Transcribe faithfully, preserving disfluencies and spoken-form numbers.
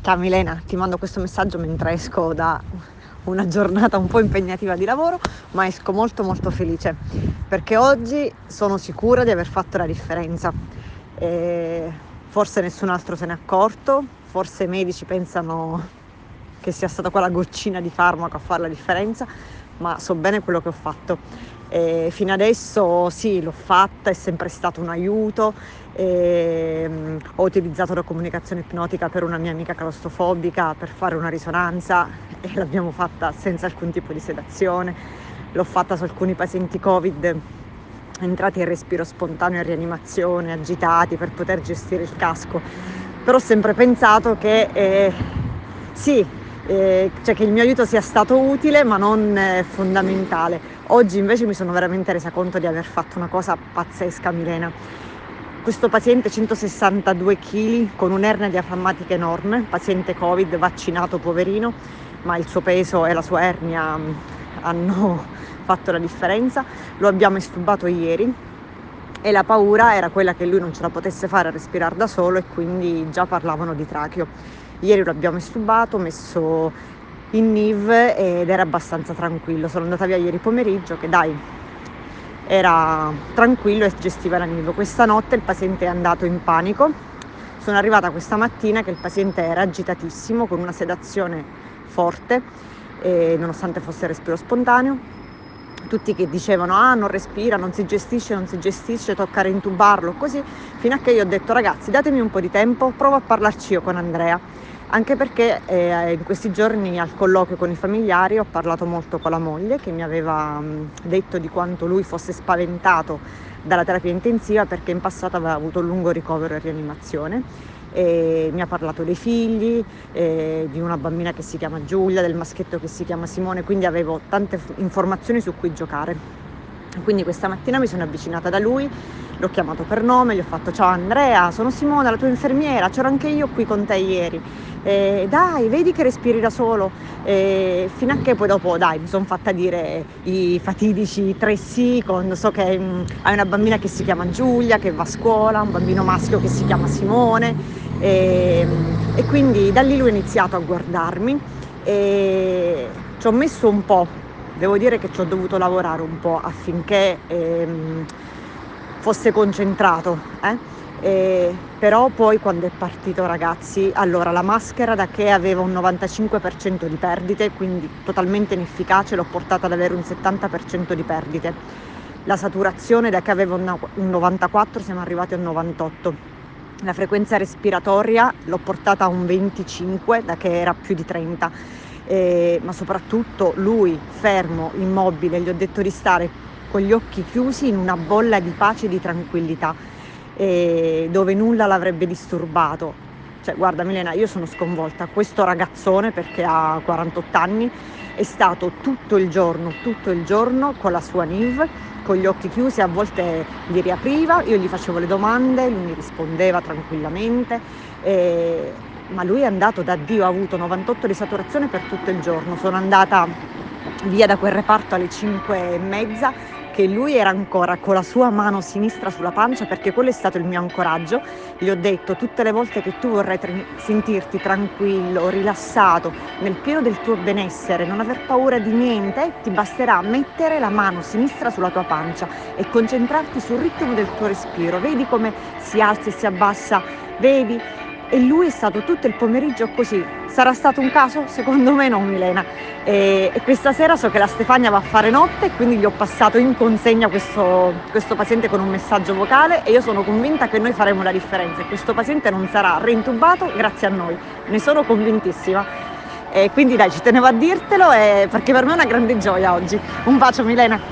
Ciao Milena, ti mando questo messaggio mentre esco da una giornata un po' impegnativa di lavoro, ma esco molto molto felice perché oggi sono sicura di aver fatto la differenza. E forse nessun altro se n'è accorto, forse i medici pensano che sia stata quella goccina di farmaco a fare la differenza, ma so bene quello che ho fatto. E fino adesso sì, l'ho fatta, è sempre stato un aiuto. E, um, ho utilizzato la comunicazione ipnotica per una mia amica claustrofobica per fare una risonanza e l'abbiamo fatta senza alcun tipo di sedazione. L'ho fatta su alcuni pazienti Covid entrati in respiro spontaneo e rianimazione, agitati per poter gestire il casco. Però ho sempre pensato che eh, sì, eh, cioè che il mio aiuto sia stato utile ma non eh, fondamentale. Oggi invece mi sono veramente resa conto di aver fatto una cosa pazzesca, Milena. Questo paziente centosessantadue chili con un'ernia diaframmatica enorme, paziente Covid, vaccinato poverino, ma il suo peso e la sua ernia mh, hanno fatto la differenza. Lo abbiamo estubato ieri e la paura era quella che lui non ce la potesse fare a respirare da solo e quindi già parlavano di tracheo. Ieri lo abbiamo estubato, messo in N I V ed era abbastanza tranquillo. Sono andata via ieri pomeriggio che dai, era tranquillo e gestiva la N I V. Questa notte il paziente è andato in panico. Sono arrivata questa mattina che il paziente era agitatissimo con una sedazione forte, e nonostante fosse respiro spontaneo. Tutti che dicevano ah non respira, non si gestisce, non si gestisce, tocca reintubarlo, così, fino a che io ho detto ragazzi datemi un po' di tempo, provo a parlarci io con Andrea, anche perché eh, in questi giorni al colloquio con i familiari ho parlato molto con la moglie che mi aveva mh, detto di quanto lui fosse spaventato dalla terapia intensiva perché in passato aveva avuto un lungo ricovero e rianimazione. E mi ha parlato dei figli, eh, di una bambina che si chiama Giulia, del maschietto che si chiama Simone, quindi avevo tante f- informazioni su cui giocare. Quindi questa mattina mi sono avvicinata da lui, l'ho chiamato per nome, gli ho fatto ciao Andrea, sono Simone, la tua infermiera, c'ero anche io qui con te ieri, eh, dai vedi che respiri da solo, eh, fino a che poi dopo dai mi sono fatta dire i fatidici tre sì, con, so che mh, hai una bambina che si chiama Giulia, che va a scuola, un bambino maschio che si chiama Simone, e, e quindi da lì lui ha iniziato a guardarmi e ci ho messo un po', devo dire che ci ho dovuto lavorare un po' affinché ehm, fosse concentrato, eh? E, però poi quando è partito ragazzi, allora la maschera da che aveva un novantacinque per cento di perdite, quindi totalmente inefficace, l'ho portata ad avere un settanta per cento di perdite. La saturazione da che aveva un, un novantaquattro siamo arrivati a un novantotto. La frequenza respiratoria l'ho portata a un venticinque da che era più di trenta. Eh, ma soprattutto lui fermo, immobile, gli ho detto di stare con gli occhi chiusi in una bolla di pace e di tranquillità, eh, dove nulla l'avrebbe disturbato. Cioè, guarda Milena, io sono sconvolta. Questo ragazzone, perché ha quarantotto anni, è stato tutto il giorno, tutto il giorno con la sua N I V, con gli occhi chiusi, a volte li riapriva, io gli facevo le domande, lui mi rispondeva tranquillamente. Eh, ma lui è andato da Dio, ha avuto novantotto di saturazione per tutto il giorno. Sono andata via da quel reparto alle cinque e mezza che lui era ancora con la sua mano sinistra sulla pancia, perché quello è stato il mio ancoraggio. Gli ho detto tutte le volte che tu vorrai tra- sentirti tranquillo, rilassato, nel pieno del tuo benessere, non aver paura di niente, ti basterà mettere la mano sinistra sulla tua pancia e concentrarti sul ritmo del tuo respiro. Vedi come si alza e si abbassa, vedi? E lui è stato tutto il pomeriggio così. Sarà stato un caso? Secondo me no, Milena. E, e questa sera so che la Stefania va a fare notte, quindi gli ho passato in consegna questo, questo paziente con un messaggio vocale e io sono convinta che noi faremo la differenza e questo paziente non sarà reintubato grazie a noi. Ne sono convintissima. E quindi dai, ci tenevo a dirtelo, e, perché per me è una grande gioia oggi. Un bacio Milena.